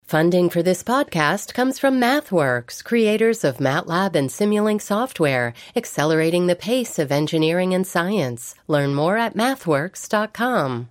Funding for this podcast comes from MathWorks, creators of MATLAB and Simulink software, accelerating the pace of engineering and science. Learn more at mathworks.com.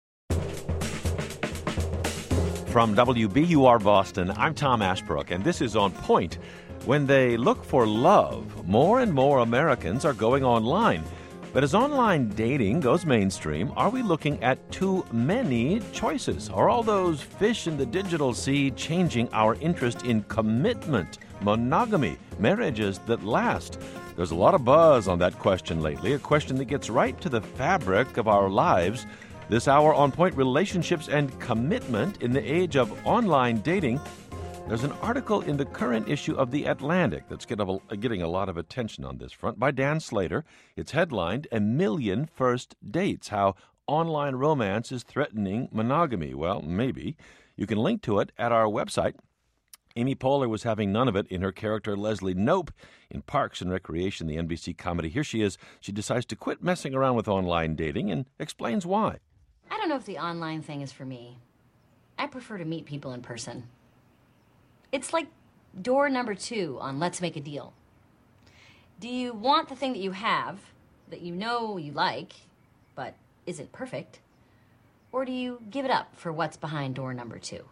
From WBUR Boston, I'm Tom Ashbrook, and this is On Point. When they look for love, more and more Americans are going online. But as online dating goes mainstream, are we looking at too many choices? Are all those fish in the digital sea changing our interest in commitment, monogamy, marriages that last? There's a lot of buzz on that question lately, a question that gets right to the fabric of our lives. This hour on Point, relationships and commitment in the age of online dating. There's an article in the current issue of The Atlantic that's getting a lot of attention on this front by Dan Slater. It's headlined, "A Million First Dates, How Online Romance is Threatening Monogamy." Well, maybe. You can link to it at our website. Amy Poehler was having none of it in her character Leslie Knope in Parks and Recreation, the NBC comedy. Here she is. She decides to quit messing around with online dating and explains why. I don't know if the online thing is for me. I prefer to meet people in person. It's like door number 2 on Let's Make a Deal. Do you want the thing that you have, that you know you like, but isn't perfect? Or do you give it up for what's behind door number 2?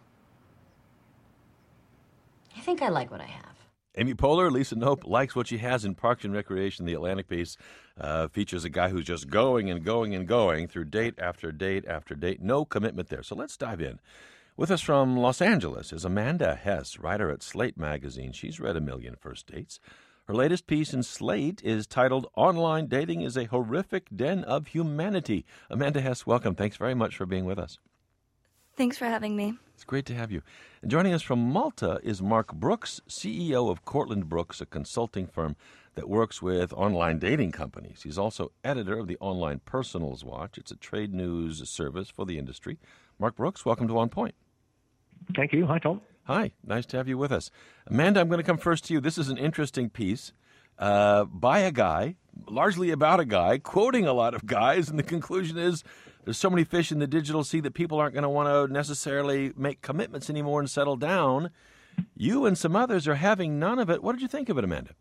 I think I like what I have. Amy Poehler, Lisa Knope, likes what she has in Parks and Recreation. The Atlantic piece features a guy who's just going and going and going through date after date after date. No commitment there. So let's dive in. With us from Los Angeles is Amanda Hess, writer at Slate magazine. She's read A Million First Dates. Her latest piece in Slate is titled "Online Dating is a Horrific Den of Humanity." Amanda Hess, welcome. Thanks very much for being with us. Thanks for having me. It's great to have you. And joining us from Malta is Mark Brooks, CEO of Cortland Brooks, a consulting firm that works with online dating companies. He's also editor of the Online Personals Watch. It's a trade news service for the industry. Mark Brooks, welcome to On Point. Thank you. Hi, Tom. Hi. Nice to have you with us. Amanda, I'm going to come first to you. This is an interesting piece by a guy, largely about a guy, quoting a lot of guys, and the conclusion is there's so many fish in the digital sea that people aren't going to want to necessarily make commitments anymore and settle down. You and some others are having none of it. What did you think of it, Amanda?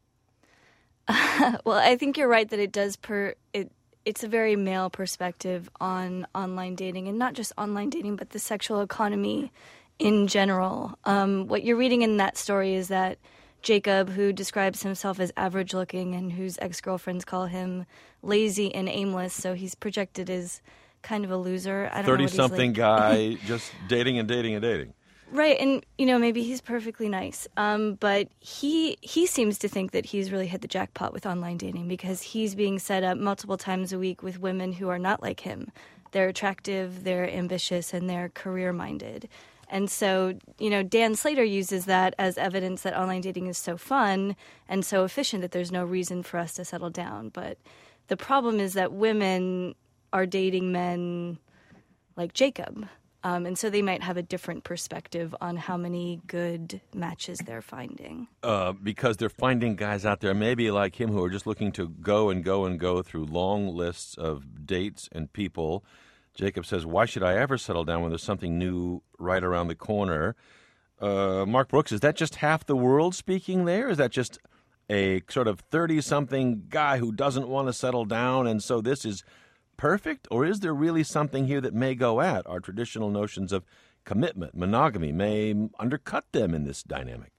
Well, I think you're right that it does it's a very male perspective on online dating, and not just online dating, but the sexual economy in general. What you're reading in that story is that Jacob, who describes himself as average looking and whose ex-girlfriends call him lazy and aimless, so he's projected as kind of a loser. I don't know what he's like. 30-something guy just dating and dating and dating. Right, and maybe he's perfectly nice, but he seems to think that he's really hit the jackpot with online dating because he's being set up multiple times a week with women who are not like him. They're attractive, they're ambitious, and they're career-minded. And so, Dan Slater uses that as evidence that online dating is so fun and so efficient that there's no reason for us to settle down. But the problem is that women are dating men like Jacob. And so they might have a different perspective on how many good matches they're finding. Because they're finding guys out there maybe like him who are just looking to go and go and go through long lists of dates and people. Jacob says, why should I ever settle down when there's something new right around the corner? Mark Brooks, is that just half the world speaking there? Is that just a sort of 30-something guy who doesn't want to settle down, and so this is perfect? Or is there really something here that may go at our traditional notions of commitment, monogamy, may undercut them in this dynamic?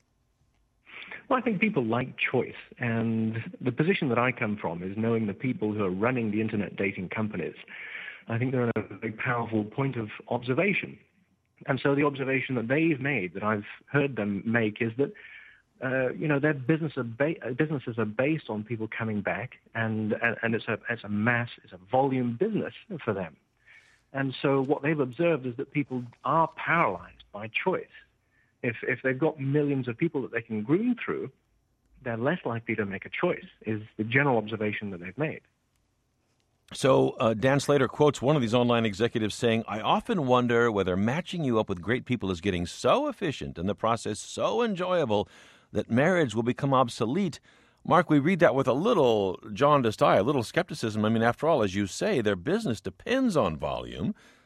Well, I think people like choice, and the position that I come from is knowing the people who are running the internet dating companies. I think they're in a very powerful point of observation. And so the observation that they've made, that I've heard them make, is that their businesses are based on people coming back, and it's a volume business for them. And so what they've observed is that people are paralyzed by choice. If they've got millions of people that they can groom through, they're less likely to make a choice, is the general observation that they've made. So Dan Slater quotes one of these online executives saying, I often wonder whether matching you up with great people is getting so efficient and the process so enjoyable that marriage will become obsolete. Mark, we read that with a little jaundiced eye, a little skepticism. I mean, after all, as you say, their business depends on volume.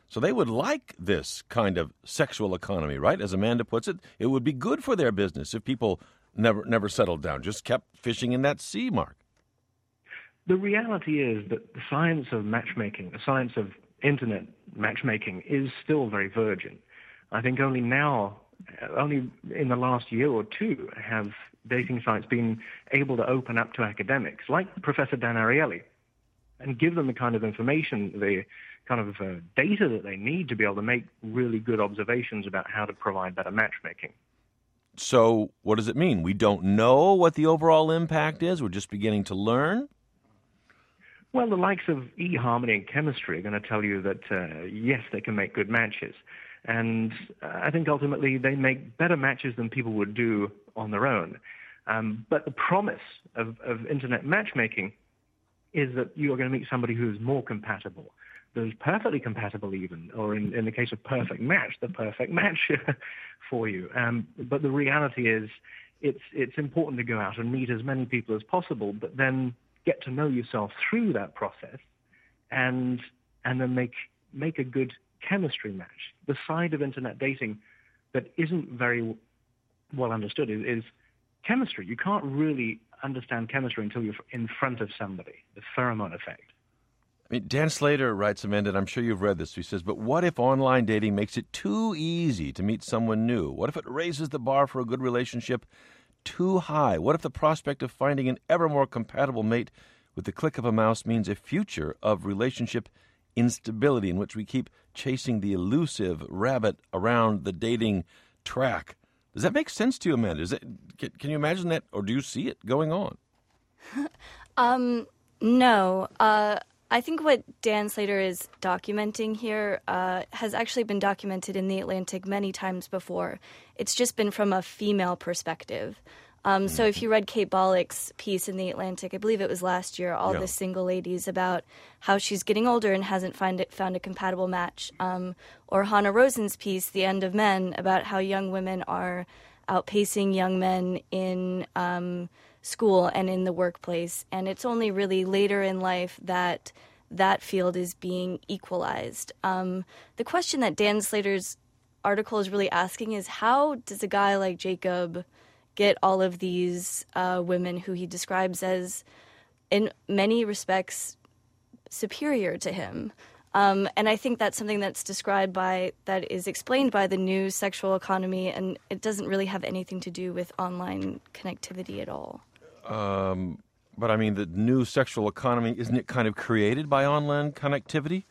So they would like this kind of sexual economy, right? As Amanda puts it, it would be good for their business if people never settled down, just kept fishing in that sea, Mark. The reality is that the science of matchmaking, the science of internet matchmaking, is still very virgin. I think only in the last year or two have dating sites been able to open up to academics, like Professor Dan Ariely, and give them the kind of information, the kind of data that they need to be able to make really good observations about how to provide better matchmaking. So what does it mean? We don't know what the overall impact is? We're just beginning to learn? Well, the likes of eHarmony and chemistry are going to tell you that, yes, they can make good matches. And I think ultimately they make better matches than people would do on their own. But the promise of internet matchmaking is that you are going to meet somebody who is more compatible, who's perfectly compatible even, or in the case of perfect match, the perfect match for you. But the reality is it's important to go out and meet as many people as possible, but then get to know yourself through that process and then make a good chemistry match. The side of internet dating that isn't very well understood is chemistry. You can't really understand chemistry until you're in front of somebody, the pheromone effect. I mean, Dan Slater writes, Amanda, and I'm sure you've read this. He says, but what if online dating makes it too easy to meet someone new? What if it raises the bar for a good relationship too high? What if the prospect of finding an ever more compatible mate with the click of a mouse means a future of relationship instability in which we keep chasing the elusive rabbit around the dating track? Does that make sense to you, Amanda? Can you imagine that, or do you see it going on? No. I think what Dan Slater is documenting here has actually been documented in The Atlantic many times before. It's just been from a female perspective. So if you read Kate Bollock's piece in The Atlantic, I believe it was last year, all the single ladies, about how she's getting older and hasn't found a compatible match. Or Hannah Rosen's piece, The End of Men, about how young women are outpacing young men in school and in the workplace. And it's only really later in life that that field is being equalized. The question that Dan Slater's article is really asking is, how does a guy like Jacob get all of these women who he describes as, in many respects, superior to him? And I think that's something that's that is explained by the new sexual economy, and it doesn't really have anything to do with online connectivity at all. But I mean, the new sexual economy, isn't it kind of created by online connectivity?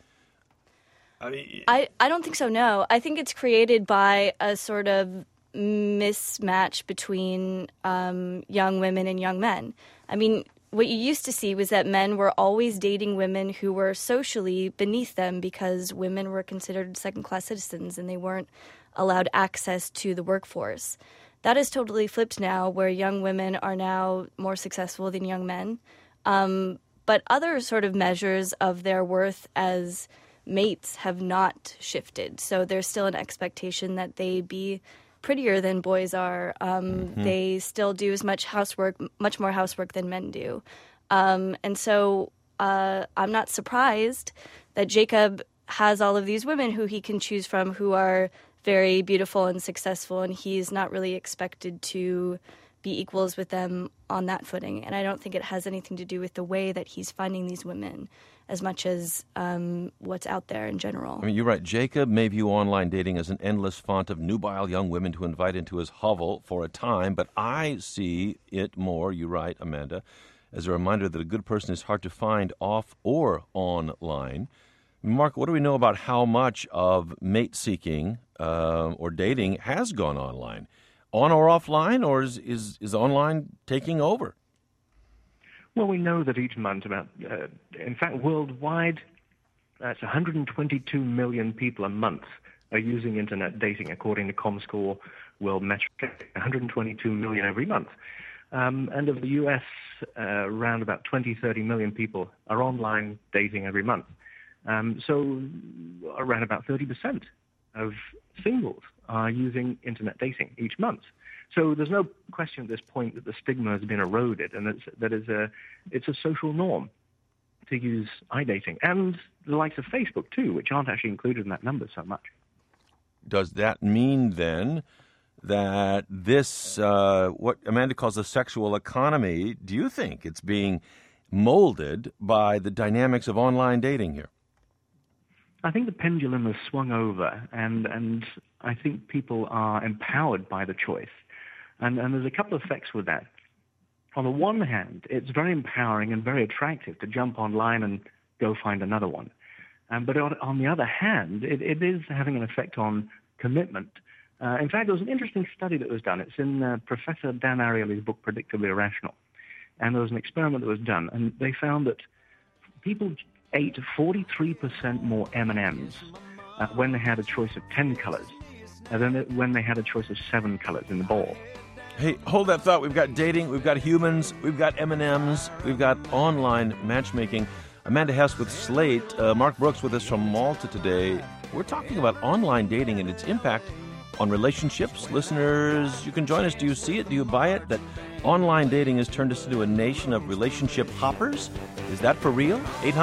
I don't think so, no. I think it's created by a sort of mismatch between young women and young men. I mean, what you used to see was that men were always dating women who were socially beneath them because women were considered second-class citizens and they weren't allowed access to the workforce. That is totally flipped now, where young women are now more successful than young men. But other sort of measures of their worth as mates have not shifted. So there's still an expectation that they be prettier than boys are. They still do as much housework, much more housework than men do. And so I'm not surprised that Jacob has all of these women who he can choose from who are very beautiful and successful, and he's not really expected to be equals with them on that footing. And I don't think it has anything to do with the way that he's finding these women as much as what's out there in general. I mean, you're right. Jacob may view online dating as an endless font of nubile young women to invite into his hovel for a time, but I see it more, you're right, Amanda, as a reminder that a good person is hard to find off or online. Mark, what do we know about how much of mate-seeking or dating has gone online? On or offline, or is online taking over? Well, we know that each month in fact, worldwide, that's 122 million people a month are using internet dating, according to ComScore World Metric, 122 million every month. And of the U.S., around about 30 million people are online dating every month. So around about 30% of singles are using internet dating each month. So there's no question at this point that the stigma has been eroded, and it's a social norm to use iDating, and the likes of Facebook too, which aren't actually included in that number so much. Does that mean then that this, what Amanda calls the sexual economy, do you think it's being molded by the dynamics of online dating here? I think the pendulum has swung over, and I think people are empowered by the choice. And there's a couple of effects with that. On the one hand, it's very empowering and very attractive to jump online and go find another one. But on the other hand, it is having an effect on commitment. In fact, there was an interesting study that was done. It's in Professor Dan Ariely's book, Predictably Irrational. And there was an experiment that was done, and they found that people ate 43% more M&Ms when they had a choice of 10 colors than when they had a choice of 7 colors in the bowl. Hey, hold that thought. We've got dating, we've got humans, we've got M&Ms, we've got online matchmaking. Amanda Hess with Slate, Mark Brooks with us from Malta today. We're talking about online dating and its impact on relationships. Listeners, you can join us. Do you see it? Do you buy it? That online dating has turned us into a nation of relationship hoppers? Is that for real?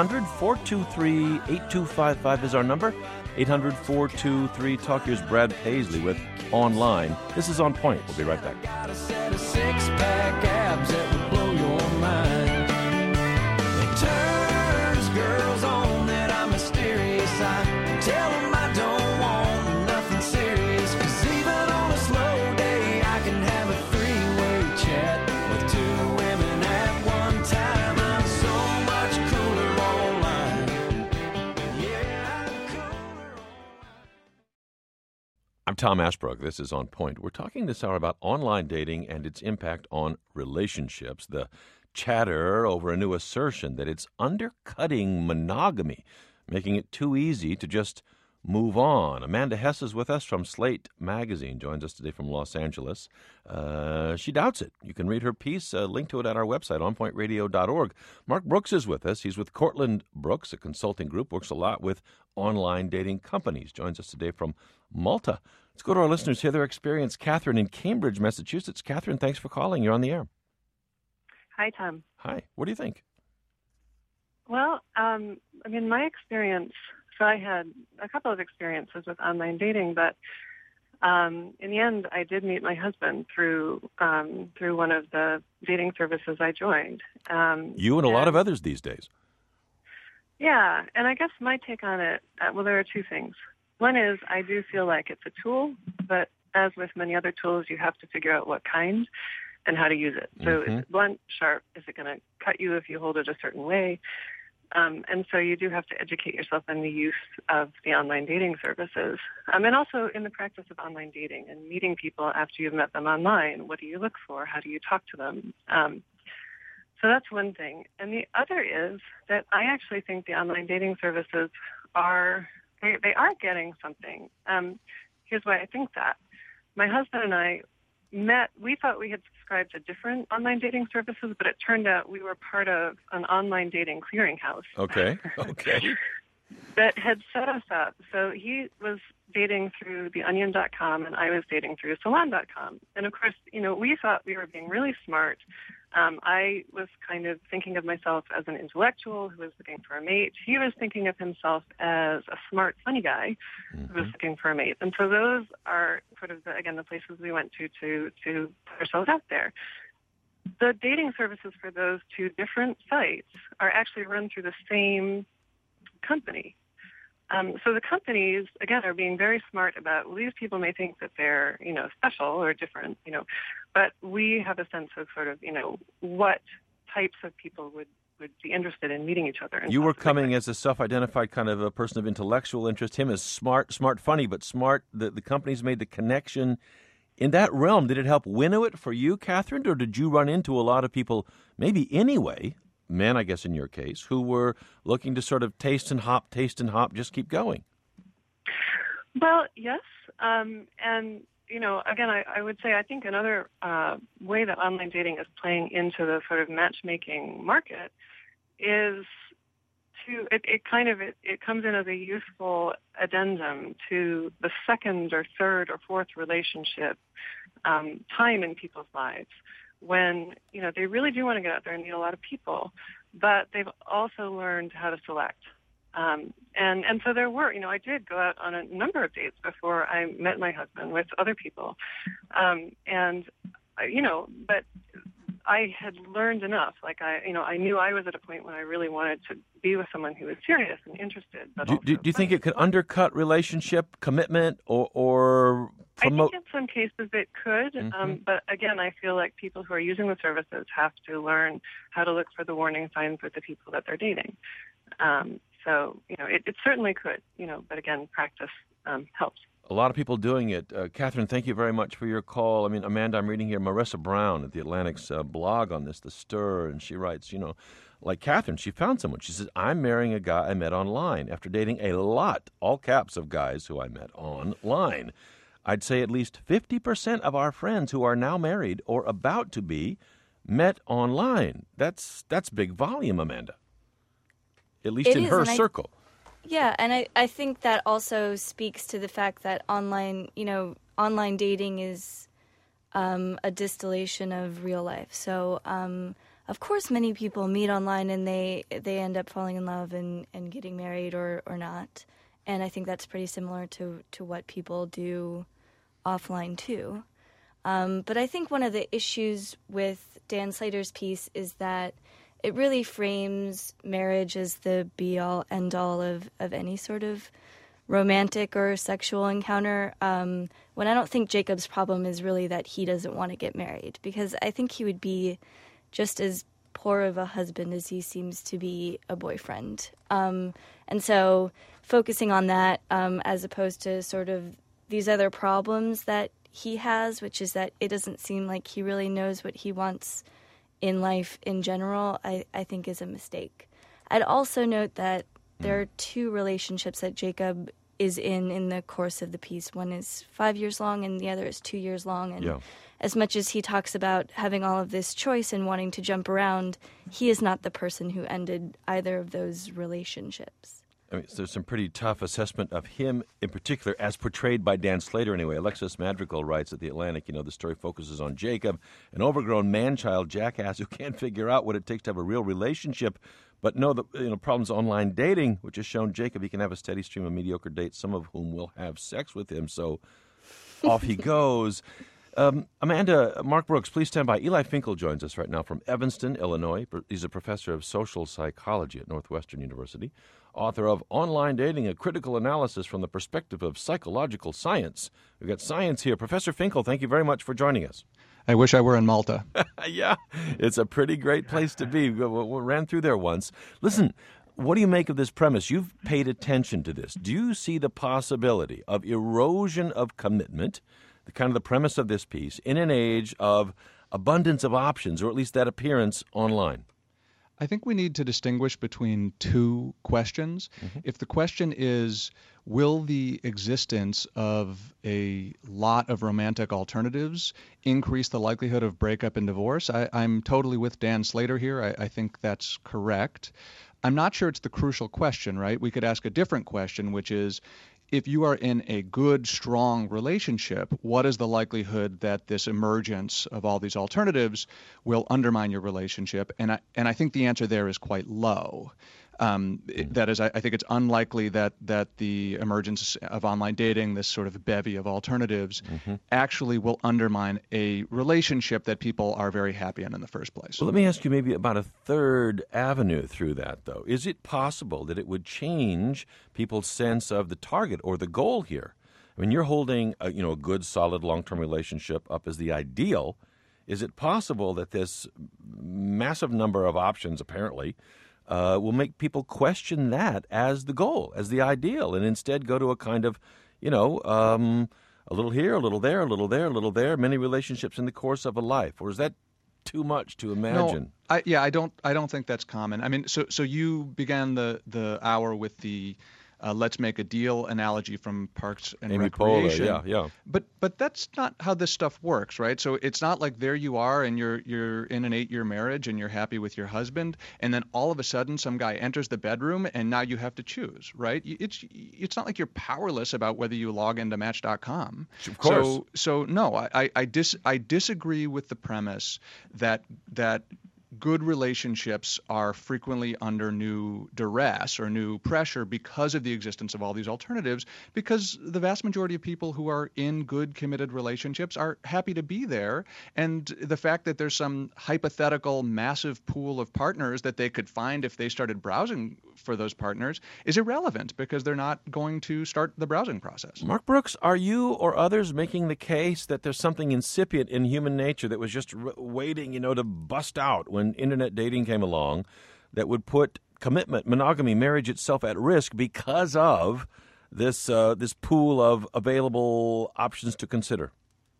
800-423-8255 is our number. 800-423-TALK. Here's Brad Paisley with Online. This is On Point. We'll be right back. Got a set of six-pack abs that would blow your mind. It turns girls on that I'm mysterious. I tell them I don't want nothing serious. 'Cause even on a slow day, I can have a three-way chat with 2 women at one time. I'm so much cooler online. Yeah, I'm cooler. I'm Tom Ashbrook. This is On Point. We're talking this hour about online dating and its impact on relationships. The chatter over a new assertion that it's undercutting monogamy, making it too easy to just move on. Amanda Hess is with us from Slate Magazine, joins us today from Los Angeles. She doubts it. You can read her piece, link to it at our website, onpointradio.org. Mark Brooks is with us. He's with Cortland Brooks, a consulting group, works a lot with online dating companies, joins us today from Malta. Let's go to our listeners, hear their experience. Catherine in Cambridge, Massachusetts. Catherine, thanks for calling. You're on the air. Hi, Tom. Hi. What do you think? Well, my experience, so I had a couple of experiences with online dating, but in the end, I did meet my husband through one of the dating services I joined. You and a lot of others these days. Yeah, and I guess my take on it, well, there are two things. One is I do feel like it's a tool, but as with many other tools, you have to figure out what kind and how to use it. So is it blunt, sharp? Is it going to cut you if you hold it a certain way? And so you do have to educate yourself on the use of the online dating services. And also in the practice of online dating and meeting people after you've met them online. What do you look for? How do you talk to them? So that's one thing. And the other is that I actually think the online dating services are getting something. Here's why I think that. My husband and I met, we thought we had subscribed to different online dating services, but it turned out we were part of an online dating clearinghouse. Okay. That had set us up. So he was dating through theonion.com and I was dating through salon.com. And of course, we thought we were being really smart. I was kind of thinking of myself as an intellectual who was looking for a mate. He was thinking of himself as a smart, funny guy who was looking for a mate. And so those are sort of, the places we went to put ourselves out there. The dating services for those two different sites are actually run through the same company. So the companies, again, are being very smart about, well, these people may think that they're, special or different, but we have a sense of sort of, what types of people would be interested in meeting each other. You were coming as a self-identified kind of a person of intellectual interest, him as smart, funny, but smart. The companies made the connection. In that realm, did it help winnow it for you, Catherine, or did you run into a lot of people, maybe anyway, men, I guess in your case, who were looking to sort of taste and hop, just keep going? Well, yes. And, again, I would say I think another way that online dating is playing into the sort of matchmaking market is it comes in as a useful addendum to the second or third or fourth relationship time in people's lives when, they really do want to get out there and meet a lot of people. but they've also learned how to select. And so there were, I did go out on a number of dates before I met my husband with other people. But I had learned enough. I knew I was at a point when I really wanted to be with someone who was serious and interested. But do you think it could undercut relationship commitment or promote? I think in some cases it could. But again, I feel like people who are using the services have to learn how to look for the warning signs with the people that they're dating. So, it certainly could, but again, practice helps. A lot of people doing it. Catherine, thank you very much for your call. I mean, Amanda, I'm reading here Marissa Brown at The Atlantic's blog on this, The Stir, and she writes, like Catherine, she found someone. She says, I'm marrying a guy I met online after dating a lot, all caps, of guys who I met online. I'd say at least 50% of our friends who are now married or about to be met online. That's big volume, Amanda. At least in her circle. Yeah, and I think that also speaks to the fact that online dating is a distillation of real life. So, of course, many people meet online and they end up falling in love and getting married or not. And I think that's pretty similar to what people do offline, too. But I think one of the issues with Dan Slater's piece is that it really frames marriage as the be-all, end-all of any sort of romantic or sexual encounter, when I don't think Jacob's problem is really that he doesn't want to get married, because I think he would be just as poor of a husband as he seems to be a boyfriend. And so focusing on that as opposed to sort of these other problems that he has, which is that it doesn't seem like he really knows what he wants in life in general, I think is a mistake. I'd also note that there are two relationships that Jacob is in the course of the piece. One is 5 years long and the other is 2 years long. And as much as he talks about having all of this choice and wanting to jump around, he is not the person who ended either of those relationships. I mean, there's some pretty tough assessment of him in particular, as portrayed by Dan Slater anyway. Alexis Madrigal writes at The Atlantic, the story focuses on Jacob, an overgrown man-child jackass who can't figure out what it takes to have a real relationship, but know the problems online dating, which has shown Jacob he can have a steady stream of mediocre dates, some of whom will have sex with him. So off he goes. Amanda, Mark Brooks, please stand by. Eli Finkel joins us right now from Evanston, Illinois. He's a professor of social psychology at Northwestern University, author of Online Dating, a critical analysis from the perspective of psychological science. We've got science here. Professor Finkel, thank you very much for joining us. I wish I were in Malta. Yeah, it's a pretty great place to be. We ran through there once. Listen, what do you make of this premise? You've paid attention to this. Do you see the possibility of erosion of commitment, the kind of the premise of this piece, in an age of abundance of options, or at least that appearance online? I think we need to distinguish between two questions. If the question is, will the existence of a lot of romantic alternatives increase the likelihood of breakup and divorce? I'm totally with Dan Slater here. I think that's correct. I'm not sure it's the crucial question, right? We could ask a different question, which is, if you are in a good, strong relationship, what is the likelihood that this emergence of all these alternatives will undermine your relationship? And I think the answer there is quite low. That is, I think it's unlikely that the emergence of online dating, this sort of bevy of alternatives, actually will undermine a relationship that people are very happy in the first place. Well, let me ask you maybe about a third avenue through that, though. Is it possible that it would change people's sense of the target or the goal here? I mean, you're holding a good, solid, long-term relationship up as the ideal. Is it possible that this massive number of options, apparently, will make people question that as the goal, as the ideal, and instead go to a kind of, a little here, a little there, a little there, a little there, many relationships in the course of a life? Or is that too much to imagine? No, I don't think that's common. I mean, so you began the hour with the let's make a deal analogy from Parks and Amy Recreation. Poehler, yeah. But that's not how this stuff works, right? So it's not like there you are and you're in an 8-year marriage and you're happy with your husband, and then all of a sudden some guy enters the bedroom and now you have to choose, right? It's not like you're powerless about whether you log into Match.com. Of course. So no, I disagree with the premise that good relationships are frequently under new duress or new pressure because of the existence of all these alternatives, because the vast majority of people who are in good, committed relationships are happy to be there. And the fact that there's some hypothetical massive pool of partners that they could find if they started browsing for those partners is irrelevant, because they're not going to start the browsing process. Mark Brooks, are you or others making the case that there's something incipient in human nature that was just waiting, to bust out when internet dating came along, that would put commitment, monogamy, marriage itself at risk because of this pool of available options to consider?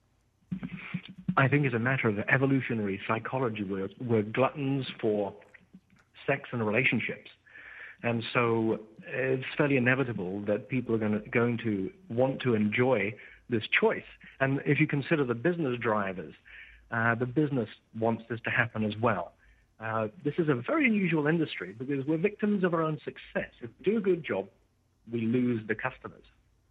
I think it's a matter of evolutionary psychology. We're gluttons for sex and relationships. And so it's fairly inevitable that people are going to want to enjoy this choice. And if you consider the business drivers, the business wants this to happen as well. This is a very unusual industry because we're victims of our own success. If we do a good job, we lose the customers.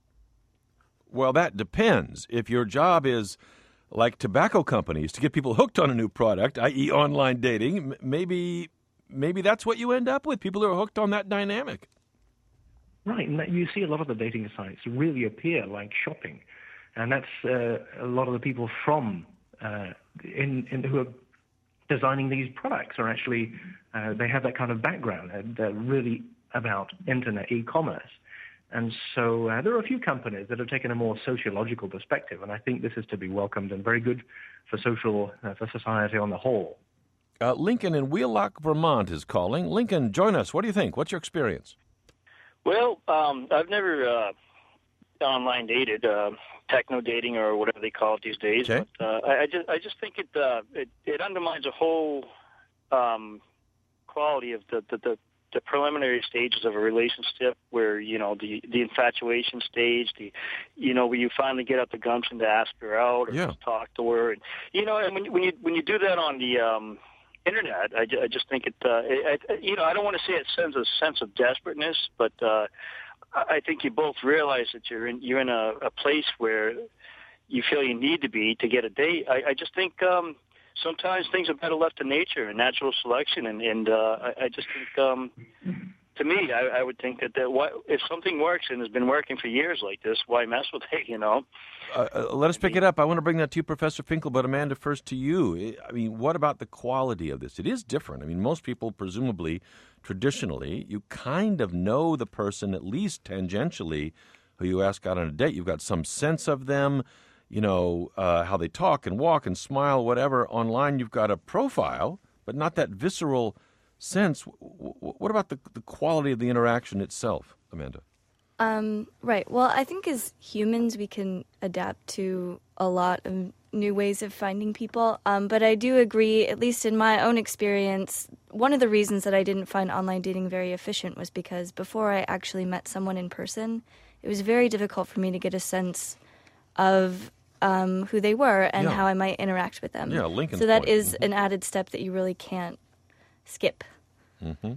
Well, that depends. If your job is like tobacco companies to get people hooked on a new product, i.e. online dating, maybe that's what you end up with, people who are hooked on that dynamic. Right, and you see a lot of the dating sites really appear like shopping. And that's a lot of the people from who are designing these products are actually, they have that kind of background. They're really about internet e-commerce. And so there are a few companies that have taken a more sociological perspective, and I think this is to be welcomed and very good for society on the whole. Lincoln in Wheelock, Vermont is calling. Lincoln, join us. What do you think? What's your experience? Well, I've never online dated, techno dating or whatever they call it these days. Okay. But I just think it undermines the whole quality of the preliminary stages of a relationship, where the infatuation stage, where you finally get up the gumption to ask her out or just talk to her, and and when you do that on the internet, I just think I don't want to say it sends a sense of desperateness, but I think you both realize that you're in a place where you feel you need to be to get a date. I just think sometimes things are better left to nature and natural selection, and I just think, to me, I would think that if something works and has been working for years like this, why mess with it, Let us pick it up. I want to bring that to you, Professor Finkel, but Amanda, first to you. I mean, what about the quality of this? It is different. I mean, most people, presumably, traditionally, you kind of know the person, at least tangentially, who you ask out on a date. You've got some sense of them, how they talk and walk and smile, whatever. Online, you've got a profile, but not that visceral sense. What about the quality of the interaction itself, Amanda? Right. Well, I think as humans, we can adapt to a lot of new ways of finding people. But I do agree, at least in my own experience, one of the reasons that I didn't find online dating very efficient was because before I actually met someone in person, it was very difficult for me to get a sense of who they were and how I might interact with them. Yeah, Lincoln's So that point. is an added step that you really can't skip. Mm-hmm.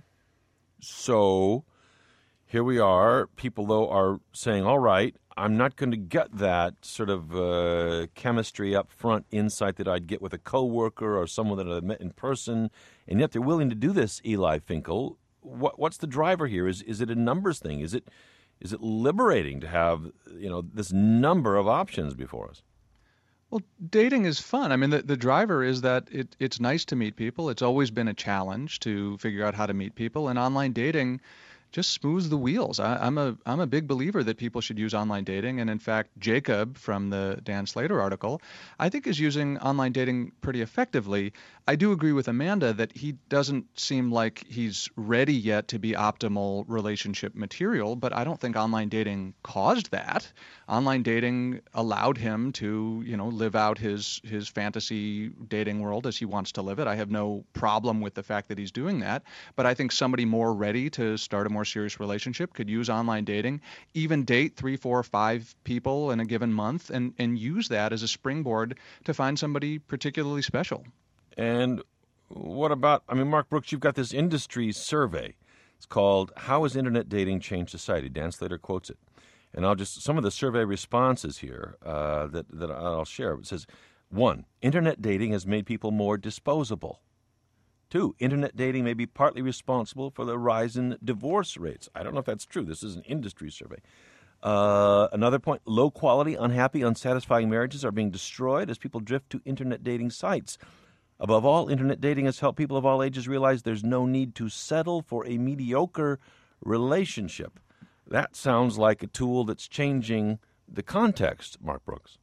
So here we are. People, though, are saying, all right, I'm not going to get that sort of chemistry up front, insight that I'd get with a coworker or someone that I met in person, and yet they're willing to do this, Eli Finkel. What's the driver here? Is it a numbers thing? Is it liberating to have this number of options before us? Well, dating is fun. I mean, the driver is that it's nice to meet people. It's always been a challenge to figure out how to meet people, and online dating just smooths the wheels. I'm a big believer that people should use online dating, and in fact, Jacob from the Dan Slater article, I think is using online dating pretty effectively. I do agree with Amanda that he doesn't seem like he's ready yet to be optimal relationship material, but I don't think online dating caused that. Online dating allowed him to, live out his fantasy dating world as he wants to live it. I have no problem with the fact that he's doing that, but I think somebody more ready to start a more serious relationship could use online dating, even date 3, 4, 5 people in a given month and use that as a springboard to find somebody particularly special. And what about, Mark Brooks, you've got this industry survey. It's called How Has Internet Dating Changed Society? Dan Slater quotes it. And some of the survey responses here that I'll share. It says, 1, internet dating has made people more disposable. Two, internet dating may be partly responsible for the rise in divorce rates. I don't know if that's true. This is an industry survey. Another point, low-quality, unhappy, unsatisfying marriages are being destroyed as people drift to internet dating sites. Above all, internet dating has helped people of all ages realize there's no need to settle for a mediocre relationship. That sounds like a tool that's changing the context, Mark Brooks.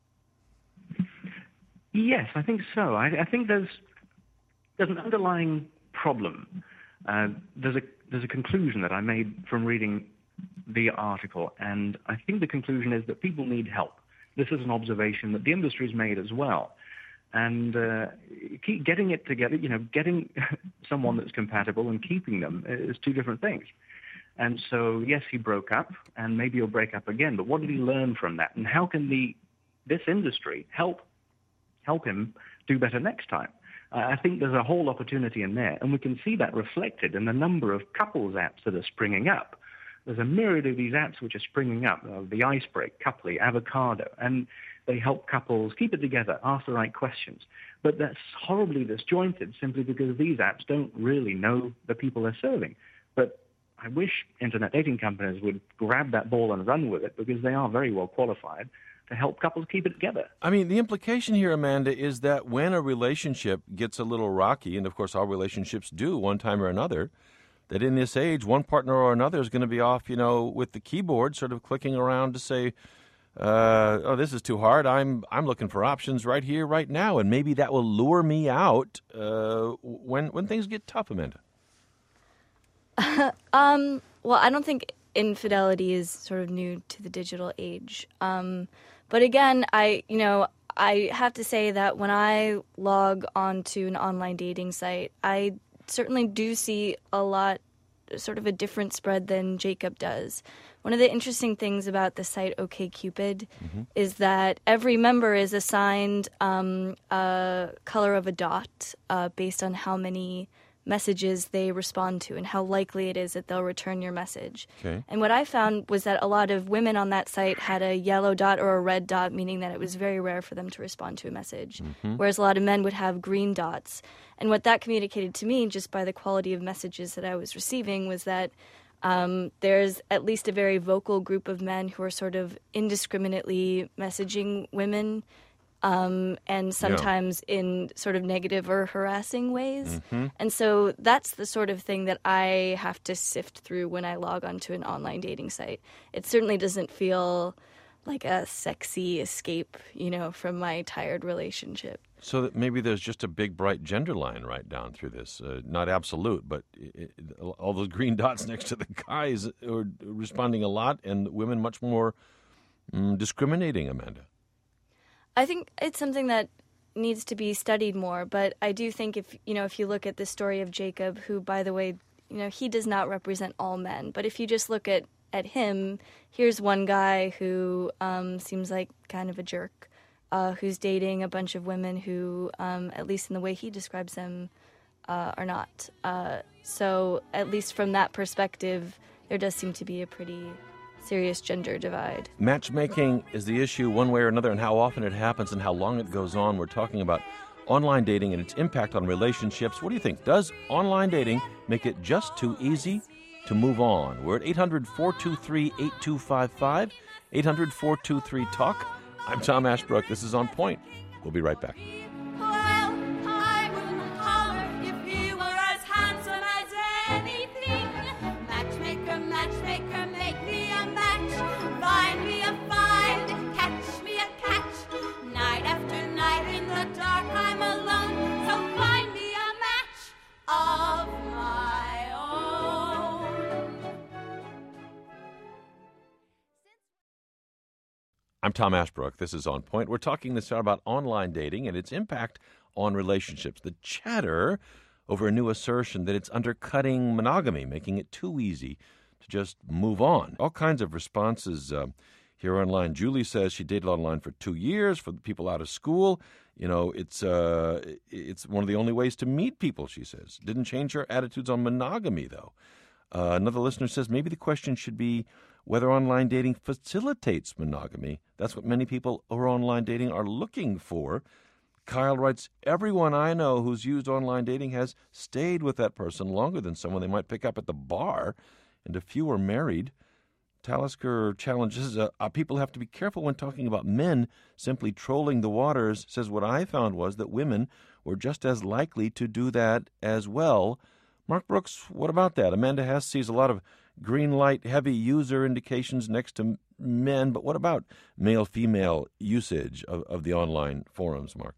Yes, I think so. I think there's an underlying problem. There's a conclusion that I made from reading the article, and I think the conclusion is that people need help. This is an observation that the industry's made as well. And keep getting it together, getting someone that's compatible and keeping them is two different things. And so, yes, he broke up, and maybe he'll break up again. But what did he learn from that? And how can this industry help him do better next time? I think there's a whole opportunity in there, and we can see that reflected in the number of couples apps that are springing up. There's a myriad of these apps which are springing up, the Icebreak, Couply, Avocado, and they help couples keep it together, ask the right questions. But that's horribly disjointed simply because these apps don't really know the people they're serving. But I wish internet dating companies would grab that ball and run with it, because they are very well qualified to help couples keep it together. I mean, the implication here, Amanda, is that when a relationship gets a little rocky, and of course all relationships do one time or another, that in this age, one partner or another is going to be off, with the keyboard, sort of clicking around to say, oh, this is too hard. I'm looking for options right here, right now, and maybe that will lure me out when things get tough, Amanda. Well, I don't think infidelity is sort of new to the digital age. But again, I have to say that when I log onto an online dating site, I certainly do see a lot, sort of a different spread than Jacob does. One of the interesting things about the site OkCupid is that every member is assigned a color of a dot based on how many messages they respond to and how likely it is that they'll return your message. Okay. And what I found was that a lot of women on that site had a yellow dot or a red dot, meaning that it was very rare for them to respond to a message, whereas a lot of men would have green dots. And what that communicated to me, just by the quality of messages that I was receiving, was that there's at least a very vocal group of men who are sort of indiscriminately messaging women, and sometimes in sort of negative or harassing ways. And so that's the sort of thing that I have to sift through when I log onto an online dating site. It certainly doesn't feel like a sexy escape, from my tired relationship. So that maybe there's just a big, bright gender line right down through this. Not absolute, but all those green dots next to the guys are responding a lot, and women much more discriminating, Amanda. I think it's something that needs to be studied more, but I do think if you look at the story of Jacob, who, by the way, he does not represent all men, but if you just look at him, here's one guy who seems like kind of a jerk, who's dating a bunch of women who, at least in the way he describes them, are not. So at least from that perspective, there does seem to be a pretty serious gender divide. Matchmaking is the issue one way or another, and how often it happens and how long it goes on. We're talking about online dating and its impact on relationships. What do you think? Does online dating make it just too easy to move on? We're at 800-423-8255, 800-423-TALK. I'm Tom Ashbrook. This is On Point. We'll be right back. I'm Tom Ashbrook. This is On Point. We're talking this hour about online dating and its impact on relationships. The chatter over a new assertion that it's undercutting monogamy, making it too easy to just move on. All kinds of responses here online. Julie says she dated online for 2 years for the people out of school. It's one of the only ways to meet people, she says. Didn't change her attitudes on monogamy, though. Another listener says maybe the question should be whether online dating facilitates monogamy. That's what many people who are online dating are looking for. Kyle writes, everyone I know who's used online dating has stayed with that person longer than someone they might pick up at the bar, and a few are married. Talisker challenges people have to be careful when talking about men simply trolling the waters. Says what I found was that women were just as likely to do that as well. Mark Brooks, what about that? Amanda Hess sees a lot of green light heavy user indications next to men, but what about male-female usage of the online forums, Mark?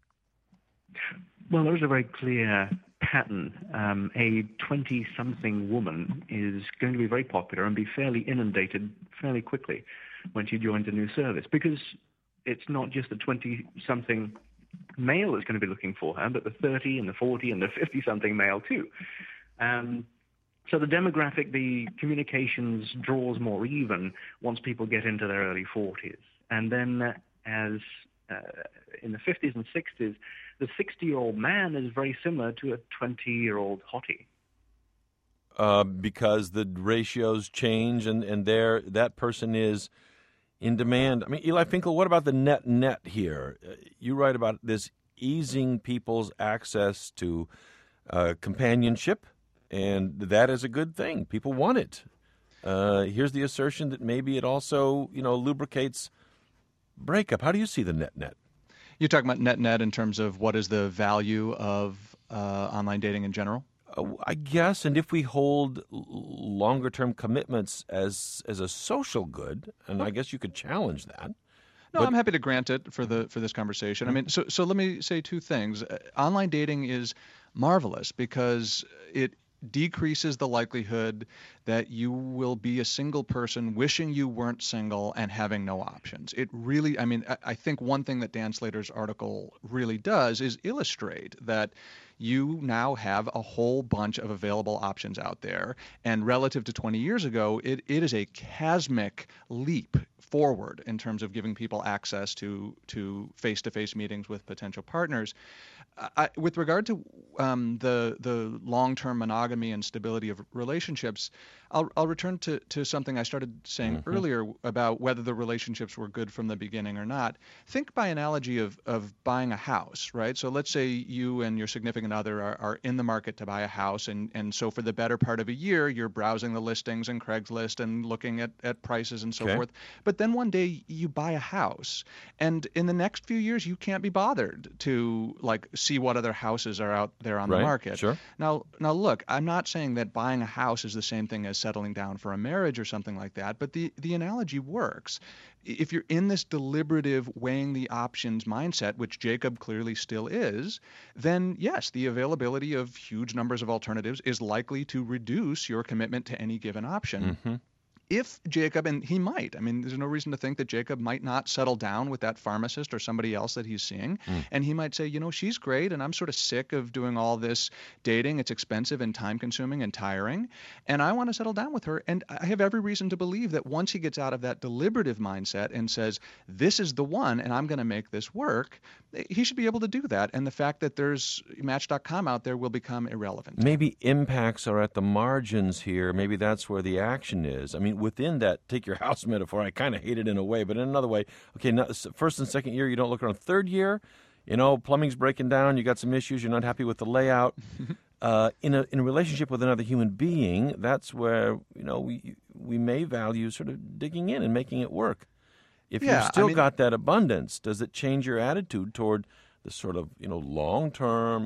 Well, there's a very clear pattern. A 20-something woman is going to be very popular and be fairly inundated fairly quickly when she joins a new service, because it's not just the 20-something male that's going to be looking for her, but the 30 and the 40 and the 50-something male too. So the demographic, the communications draws more even once people get into their early 40s. And then as in the 50s and 60s, the 60-year-old man is very similar to a 20-year-old hottie. Because the ratios change and that person is in demand. I mean, Eli Finkel, what about the net here? You write about this easing people's access to companionship, and that is a good thing. People want it. Here's the assertion that maybe it also, lubricates breakup. How do you see the net? You're talking about net in terms of what is the value of online dating in general? I guess, and if we hold longer-term commitments as a social good, and I guess you could challenge that. No, I'm happy to grant it for this conversation. I mean, so let me say two things. Online dating is marvelous because it decreases the likelihood that you will be a single person wishing you weren't single and having no options. It really, I think one thing that Dan Slater's article really does is illustrate that you now have a whole bunch of available options out there. And relative to 20 years ago, it is a chasmic leap forward in terms of giving people access to face-to-face meetings with potential partners. With regard to the long-term monogamy and stability of relationships, I'll return to something I started saying earlier about whether the relationships were good from the beginning or not. Think by analogy of buying a house, right? So let's say you and your significant other are in the market to buy a house, and so for the better part of a year, you're browsing the listings and Craigslist and looking at prices and so forth. But then one day you buy a house, and in the next few years, you can't be bothered to see what other houses are out there on the market. Sure. Now look, I'm not saying that buying a house is the same thing as settling down for a marriage or something like that, but the analogy works. If you're in this deliberative weighing the options mindset, which Jacob clearly still is, then yes, the availability of huge numbers of alternatives is likely to reduce your commitment to any given option. If Jacob, and he might, there's no reason to think that Jacob might not settle down with that pharmacist or somebody else that he's seeing. And he might say, she's great, and I'm sort of sick of doing all this dating. It's expensive and time-consuming and tiring, and I want to settle down with her. And I have every reason to believe that once he gets out of that deliberative mindset and says, this is the one, and I'm going to make this work, he should be able to do that. And the fact that there's Match.com out there will become irrelevant. Maybe impacts are at the margins here. Maybe that's where the action is. Within that, take your house metaphor, I kind of hate it in a way, but in another way, okay, now, first and second year, you don't look around. Third year, plumbing's breaking down, you got some issues, you're not happy with the layout. In a relationship with another human being, that's where, we may value sort of digging in and making it work. If you've still got that abundance, does it change your attitude toward the sort of, long-term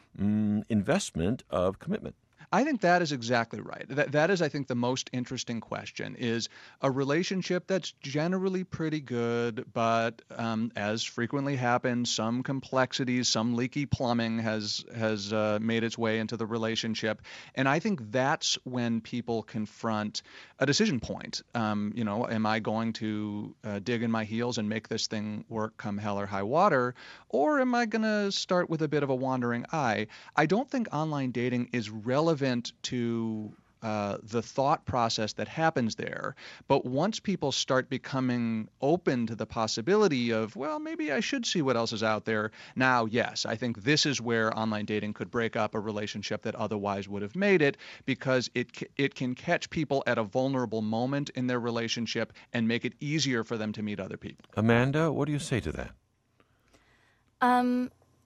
investment of commitment? I think that is exactly right. That is, I think, the most interesting question, is a relationship that's generally pretty good, but as frequently happens, some complexities, some leaky plumbing has made its way into the relationship. And I think that's when people confront a decision point. Am I going to dig in my heels and make this thing work come hell or high water, or am I going to start with a bit of a wandering eye? I don't think online dating is relevant to the thought process that happens there. But once people start becoming open to the possibility of, well, maybe I should see what else is out there, now, yes, I think this is where online dating could break up a relationship that otherwise would have made it, because it can catch people at a vulnerable moment in their relationship and make it easier for them to meet other people. Amanda, what do you say to that?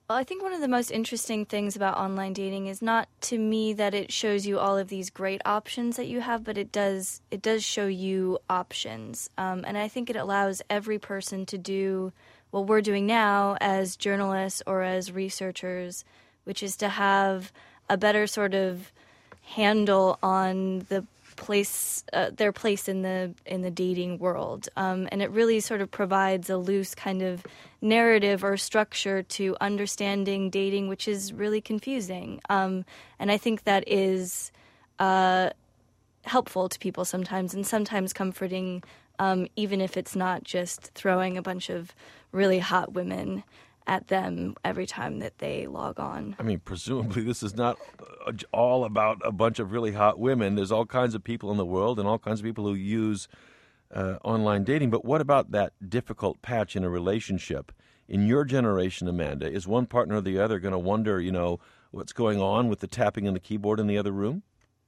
Well, I think one of the most interesting things about online dating is not to me that it shows you all of these great options that you have, but it does show you options. And I think it allows every person to do what we're doing now as journalists or as researchers, which is to have a better sort of handle on their place in the dating world, and it really sort of provides a loose kind of narrative or structure to understanding dating, which is really confusing. And I think that is helpful to people sometimes, and sometimes comforting, even if it's not just throwing a bunch of really hot women at them every time that they log on. I mean, presumably this is not all about a bunch of really hot women. There's all kinds of people in the world and all kinds of people who use online dating. But what about that difficult patch in a relationship? In your generation, Amanda, is one partner or the other going to wonder, what's going on with the tapping on the keyboard in the other room?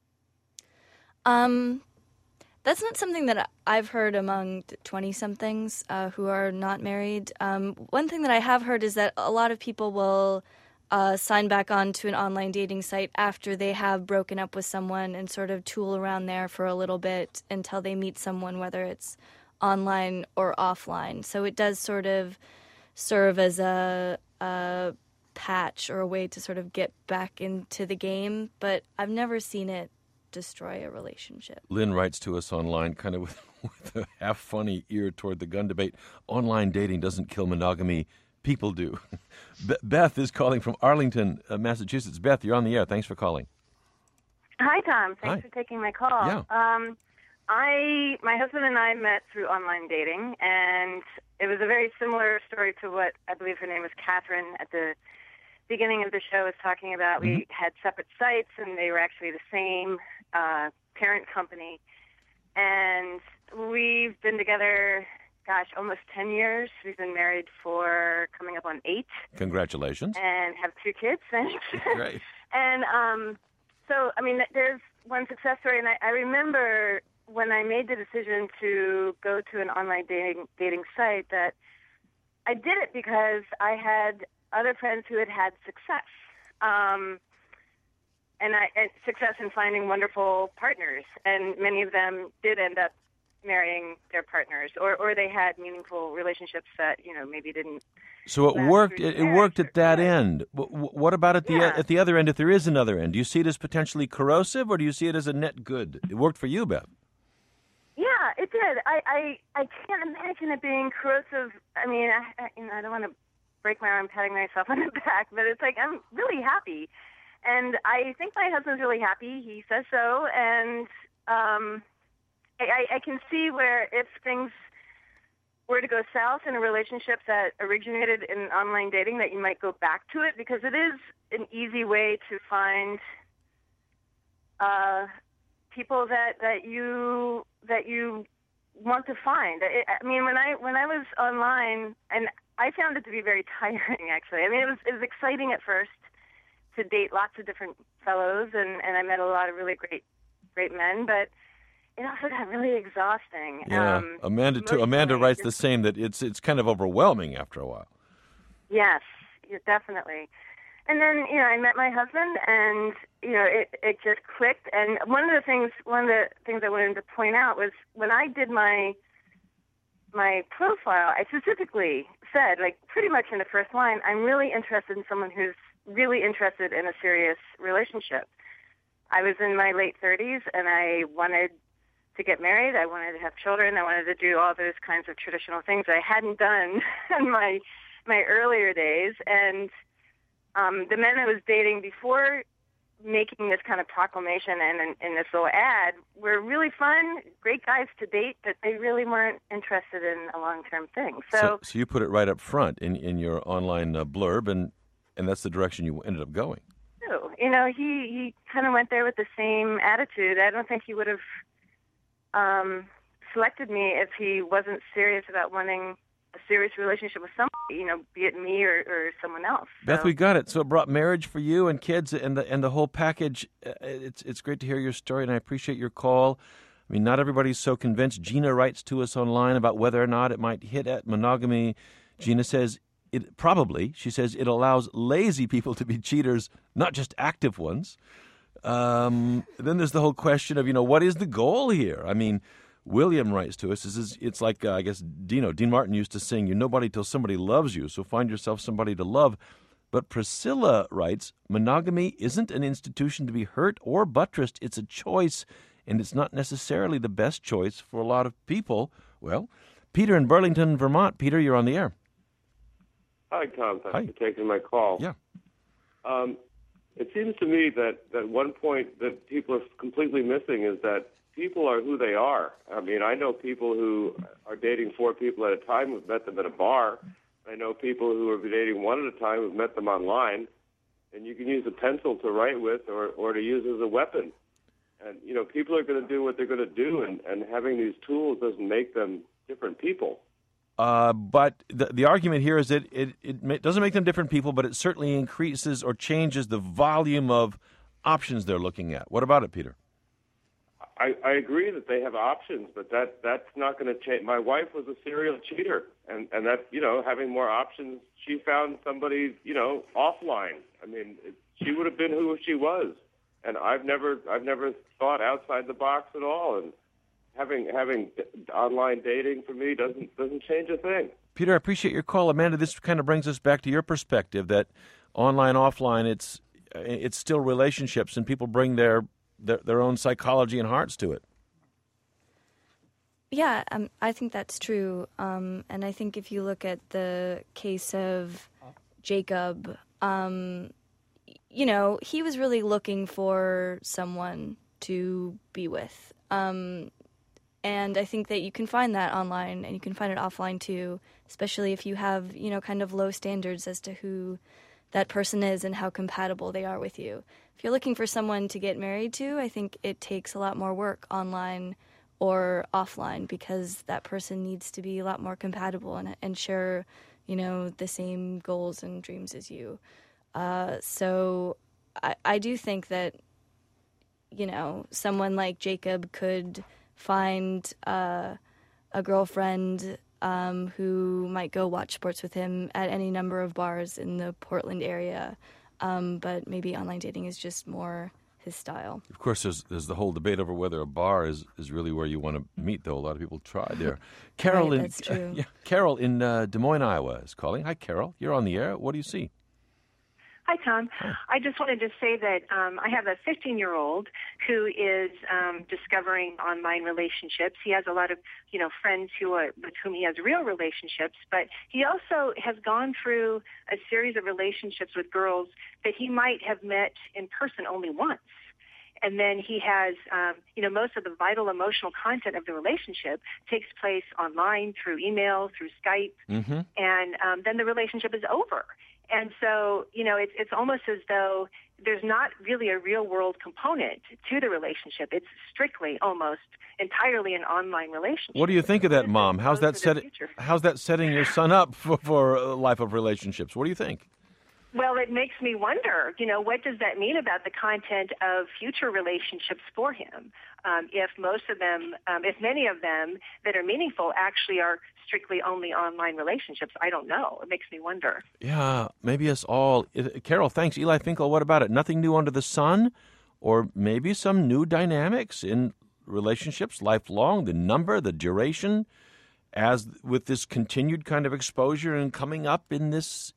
That's not something that I've heard among 20-somethings who are not married. One thing that I have heard is that a lot of people will sign back on to an online dating site after they have broken up with someone and sort of tool around there for a little bit until they meet someone, whether it's online or offline. So it does sort of serve as a patch or a way to sort of get back into the game, but I've never seen it destroy a relationship. Lynn writes to us online, kind of with a half funny ear toward the gun debate. Online dating doesn't kill monogamy. People do. Beth is calling from Arlington, Massachusetts. Beth, you're on the air. Thanks for calling. Hi, Tom. Thanks for taking my call. Yeah. My husband and I met through online dating, and it was a very similar story to what I believe her name was Catherine at the beginning of the show was talking about. We had separate sites, and they were actually the same parent company. And we've been together, almost 10 years. We've been married for coming up on 8. Congratulations. And have 2 kids. Thanks. Great. And so, I mean, there's one success story, and I remember when I made the decision to go to an online dating site that I did it because I had other friends who had success, and success in finding wonderful partners, and many of them did end up marrying their partners, or they had meaningful relationships that maybe didn't. So it worked. It worked at that end. What about at the other end? If there is another end, do you see it as potentially corrosive, or do you see it as a net good? It worked for you, Beth. Yeah, it did. I can't imagine it being corrosive. I mean, I don't want to break my arm patting myself on the back, but it's like I'm really happy, and I think my husband's really happy. He says so, and I can see where if things were to go south in a relationship that originated in online dating, that you might go back to it, because it is an easy way to find people that you want to find. I mean, when I was online, and I found it to be very tiring, actually. I mean, it was exciting at first to date lots of different fellows, and I met a lot of really great men, but it also got really exhausting. Yeah, Amanda too. Amanda writes the same, that it's kind of overwhelming after a while. Yes, definitely. And then I met my husband, and it just clicked. And one of the things I wanted to point out was when I did my profile, I specifically said, like pretty much in the first line, I'm really interested in someone who's really interested in a serious relationship. I was in my late 30s, and I wanted to get married. I wanted to have children. I wanted to do all those kinds of traditional things I hadn't done in my earlier days. And the men I was dating before making this kind of proclamation and in this little ad were really fun, great guys to date, but they really weren't interested in a long-term thing. So you put it right up front in your online blurb, and that's the direction you ended up going. He kind of went there with the same attitude. I don't think he would have selected me if he wasn't serious about wanting a serious relationship with somebody, be it me or someone else. Beth, we got it. So it brought marriage for you and kids and the whole package. It's great to hear your story, and I appreciate your call. I mean, not everybody's so convinced. Gina writes to us online about whether or not it might hit at monogamy. Gina says, it probably, she says, it allows lazy people to be cheaters, not just active ones. Then there's the whole question of, what is the goal here? I mean, William writes to us, it's like, I guess, Dean Martin used to sing, you're nobody till somebody loves you, so find yourself somebody to love. But Priscilla writes, monogamy isn't an institution to be hurt or buttressed. It's a choice, and it's not necessarily the best choice for a lot of people. Well, Peter in Burlington, Vermont. Peter, you're on the air. Hi, Tom. Thanks for taking my call. Yeah. It seems to me that one point that people are completely missing is that people are who they are. I mean, I know people who are dating 4 people at a time who've met them at a bar. I know people who are dating one at a time who've met them online. And you can use a pencil to write with or to use as a weapon. And, people are going to do what they're going to do, and having these tools doesn't make them different people. But the argument here is that it doesn't make them different people, but it certainly increases or changes the volume of options they're looking at. What about it, Peter? I agree that they have options, but that's not going to change. My wife was a serial cheater, and that, having more options, she found somebody, offline. I mean, she would have been who she was, and I've never thought outside the box at all. And having online dating for me doesn't change a thing. Peter, I appreciate your call. Amanda, this kind of brings us back to your perspective that online, offline, it's still relationships, and people bring their own psychology and hearts to it. Yeah, I think that's true. And I think if you look at the case of Jacob, he was really looking for someone to be with. And I think that you can find that online and you can find it offline too, especially if you have, kind of low standards as to who that person is and how compatible they are with you. If you're looking for someone to get married to, I think it takes a lot more work online or offline because that person needs to be a lot more compatible and share, the same goals and dreams as you. So I do think that, someone like Jacob could find a girlfriend who might go watch sports with him at any number of bars in the Portland area. But maybe online dating is just more his style. Of course, there's the whole debate over whether a bar is really where you want to meet, though. A lot of people try there. Carol, that's true. Carol in Des Moines, Iowa is calling. Hi, Carol. You're on the air. What do you see? Hi, Tom. Hi. I just wanted to say that I have a 15-year-old who is discovering online relationships. He has a lot of, friends with whom he has real relationships, but he also has gone through a series of relationships with girls that he might have met in person only once. And then he has, most of the vital emotional content of the relationship takes place online through email, through Skype, and then the relationship is over. And so, it's almost as though there's not really a real-world component to the relationship. It's strictly, almost entirely an online relationship. What do you think of that, Mom? How's that setting your son up for a life of relationships? What do you think? Well, it makes me wonder, what does that mean about the content of future relationships for him? If many of them that are meaningful actually are strictly only online relationships, I don't know. It makes me wonder. Yeah, maybe us all. Carol, thanks. Eli Finkel, what about it? Nothing new under the sun? Or maybe some new dynamics in relationships, lifelong, the number, the duration, as with this continued kind of exposure and coming up in this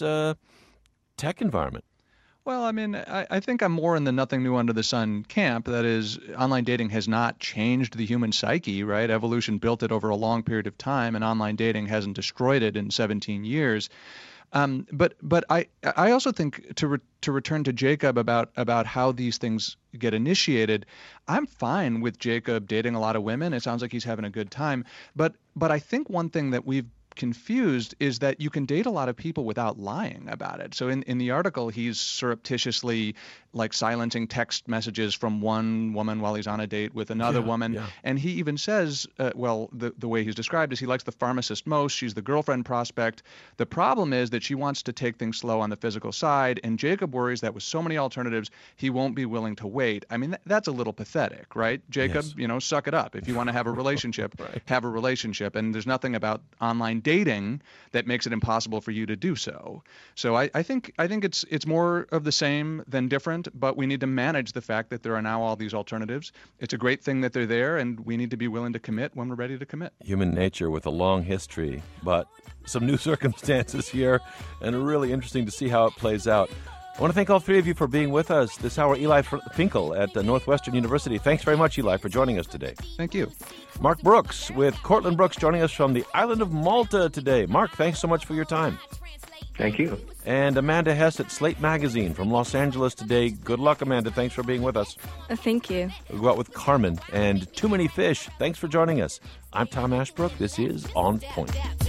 tech environment? Well, I mean, I think I'm more in the nothing new under the sun camp. That is, online dating has not changed the human psyche, right? Evolution built it over a long period of time, and online dating hasn't destroyed it in 17 years. But I also think to return to Jacob about how these things get initiated, I'm fine with Jacob dating a lot of women. It sounds like he's having a good time. But I think one thing that we've confused is that you can date a lot of people without lying about it. So in the article, he's surreptitiously silencing text messages from one woman while he's on a date with another woman. Yeah. And he even says, the way he's described is he likes the pharmacist most. She's the girlfriend prospect. The problem is that she wants to take things slow on the physical side. And Jacob worries that with so many alternatives, he won't be willing to wait. I mean, that's a little pathetic, right? Jacob, suck it up. If you want to have a relationship, have a relationship. And there's nothing about online dating that makes it impossible for you to do so. So I think it's more of the same than different, but we need to manage the fact that there are now all these alternatives. It's a great thing that they're there, and we need to be willing to commit when we're ready to commit. Human nature with a long history, but some new circumstances here, and really interesting to see how it plays out. I want to thank all three of you for being with us this hour. Eli Finkel at Northwestern University. Thanks very much, Eli, for joining us today. Thank you. Mark Brooks with Cortland Brooks joining us from the island of Malta today. Mark, thanks so much for your time. Thank you. And Amanda Hess at Slate Magazine from Los Angeles today. Good luck, Amanda. Thanks for being with us. Thank you. We'll go out with Carmen and Too Many Fish. Thanks for joining us. I'm Tom Ashbrook. This is On Point.